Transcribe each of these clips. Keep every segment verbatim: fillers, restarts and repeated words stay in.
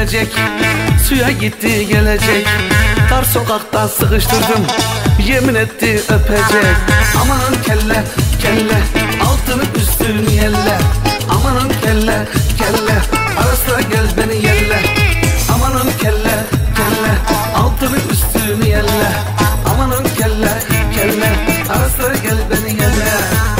gelecek, suya gitti gelecek. Dar sokakta sıkıştırdım, yemin etti öpecek. Amanın kelle kelle, altını üstünü yelle. Amanın kelle kelle, ara sıra gel beni yelle. Amanın kelle kelle, altını üstünü yelle. Amanın kelle kelle, ara sıra gel beni yelle.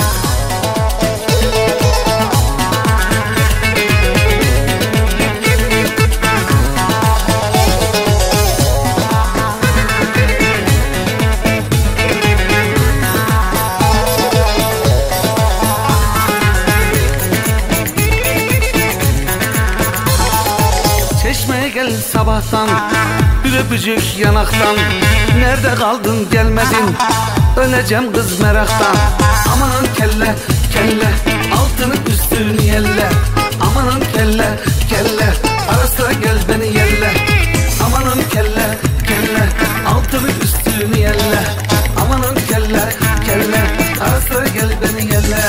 Çeşmeye gel sabahtan, bir öpücük yanaktan. Nerede kaldın gelmedin, öleceğim kız meraktan. Amanın kelle kelle, altını üstünü yelle. Amanın kelle kelle, ara sıra gel beni yelle. Amanın kelle kelle, altını üstünü yelle. Amanın kelle kelle, ara sıra gel beni yelle.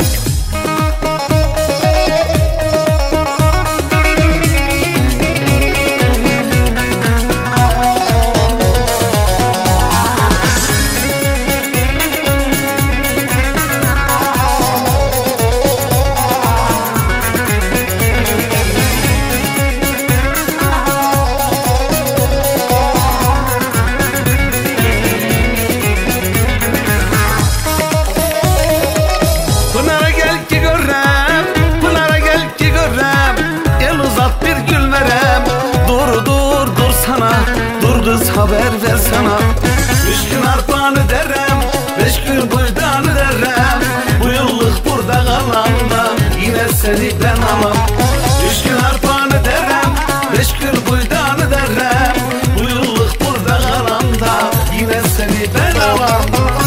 Pınar'a gel ki görem, Pınar'a gel ki görem. El uzat bir gül verem. Dur dur dur sana, dur kız haber ver sana. Üç gün arpanı derem, beş gün buğdanı derem. Bu yıllık burada kalanda, yine seni ben alam. Üç gün arpanı derem, beş gün buğdanı derem. Bu yıllık burada kalanda, yine seni ben alam.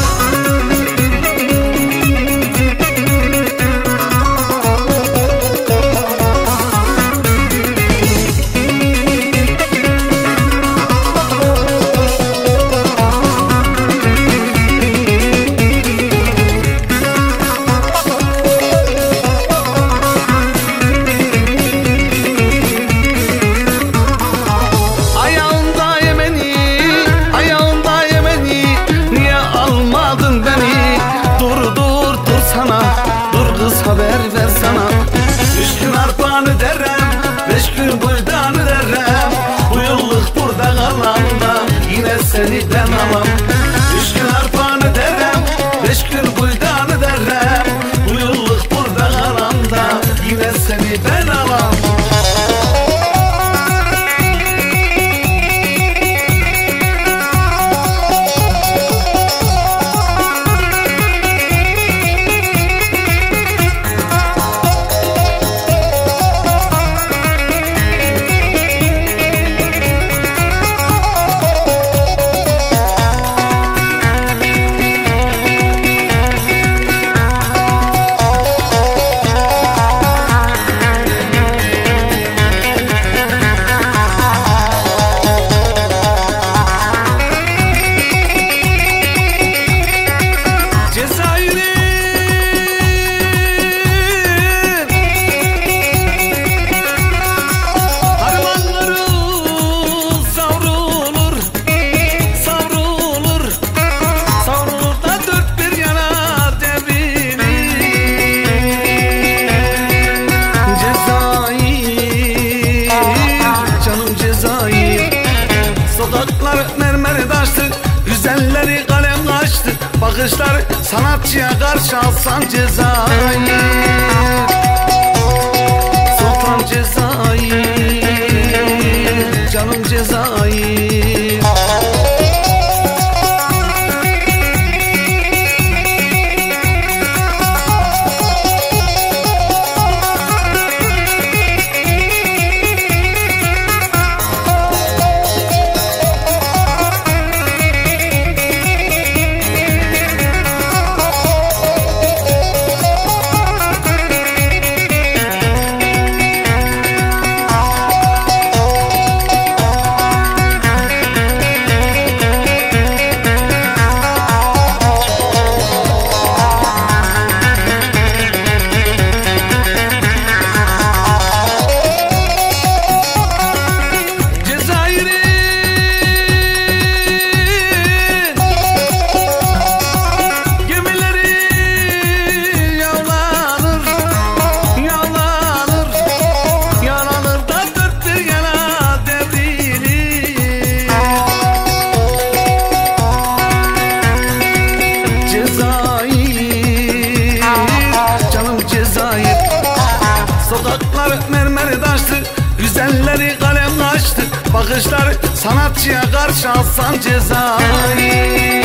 Haber ver sana. Üç gün arpanı derem, beş gün buğdanı derem. Bu yıllık burada kalanda, yine seni ben alam. Üç gün arpanı derem, beş gün buğdanı derem. Bu yıllık burada kalanda, yine seni ben alam. Sokaklar mermer taştı, güzelleri kalem kaçtı. Bakışlar sanatçıya karşı alsan Cezayir. Sultan Cezayir, canım Cezayir. Alkışlar sanatçıya karşı alsan cezayı.